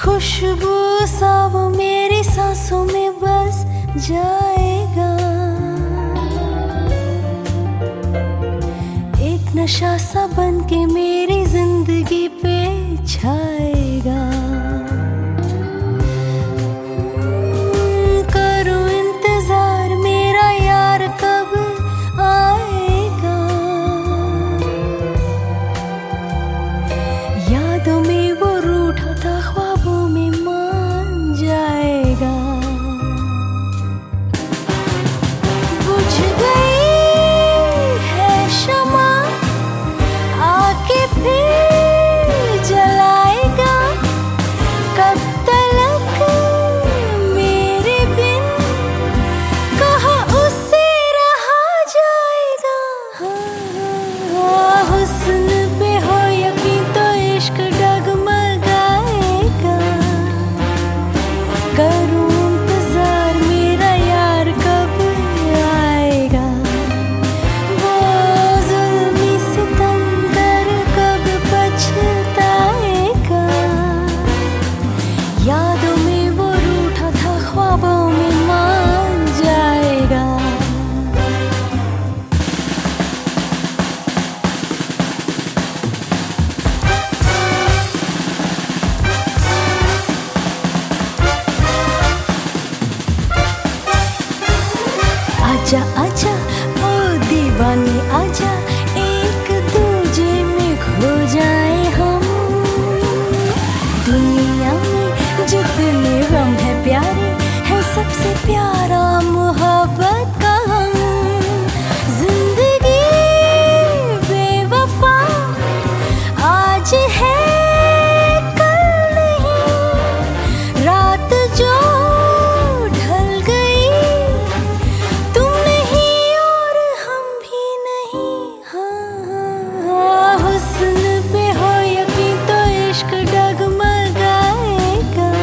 खुशबू सा वो मेरी सांसों में बस जाएगा, एक नशा सा बन के मेरी जिंदगी पे छाएगा। करूं इंतजार मेरा यार कब आएगा, यादों में वो रूठा था ख्वाबों में मान जाएगा। बुझ गई है शमा आके फिर जलाएगा, कब तलक मेरे बिन कहा उससे रहा जाएगा। हाँ, हुस्न पे हो यकीन तो इश्क डगमगाएगा, करूं इंतजार मेरा यार कब आएगा। वो जुल्मी सितम कर कब पछताएगा, यादों में वो रूठा था ख्वाबों में मान जाएगा। आजा आजा ओ दीवाने आजा, एक दूजे में खो जाए हम। दुनिया में जितने गम है प्यारे है सबसे प्यारा मोहब्बत का हम। जिंदगी बेवफा आज है कल नहीं, रात जो ढल गई तुम नहीं और हम भी नहीं। हाँ, हुस्न पे हो यकीन तो इश्क डगमगाएगा,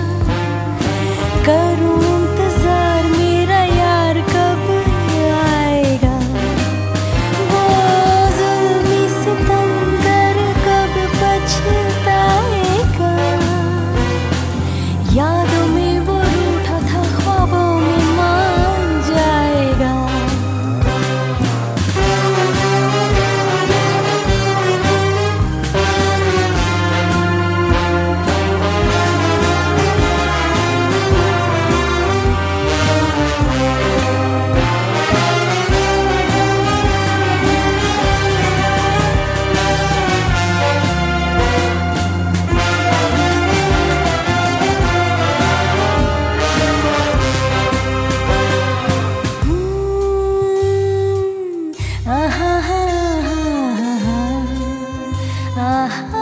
करूं इंतजार मेरा यार कब आएगा। वो जुल्मी सितम कर कब पछताएगा, यादों में वो रूठा था ख्वाबों में मान जाएगा। आहा, आहा, आहा, आहा।